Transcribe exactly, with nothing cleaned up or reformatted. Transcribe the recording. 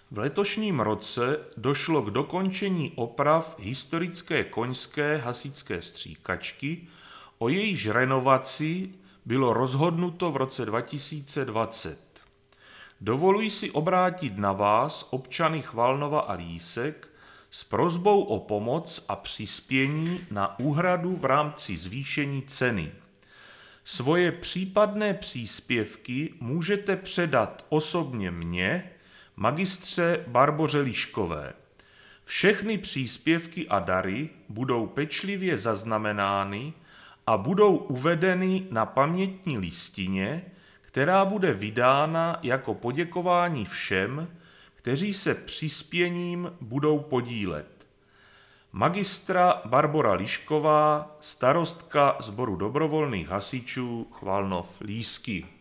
V letošním roce došlo k dokončení oprav historické koňské hasičské stříkačky, o jejíž renovaci bylo rozhodnuto v roce dva tisíce dvacet. Dovoluji si obrátit na vás, občany Chvalnova a Lísek, s prosbou o pomoc a přispění na úhradu v rámci zvýšení ceny. Svoje případné příspěvky můžete předat osobně mně, magistře Barboře Liškové. Všechny příspěvky a dary budou pečlivě zaznamenány a budou uvedeny na pamětní listině, která bude vydána jako poděkování všem, kteří se přispěním budou podílet. Magistra Barbora Lišková, starostka Sboru dobrovolných hasičů Chvalnov Lísky.